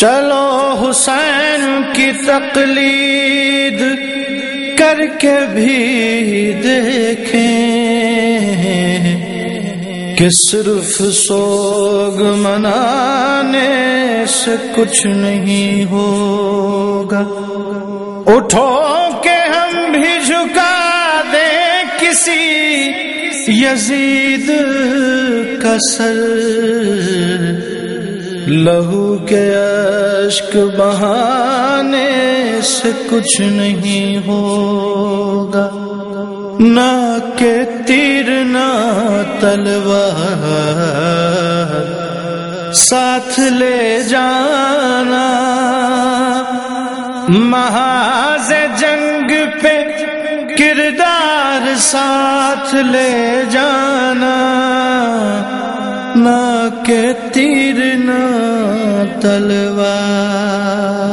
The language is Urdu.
چلو حسین کی تقلید کر کے بھی دیکھیں کہ صرف سوگ منانے سے کچھ نہیں ہوگا. اٹھو کہ ہم بھی جھکا دیں کسی یزید کا سر، لہو کے اشک بہانے سے کچھ نہیں ہوگا. نہ کہ تیر نہ تلوار ساتھ لے جانا، محاذ جنگ پہ کردار ساتھ لے جانا. نہ کہ تیر نہ تلوار.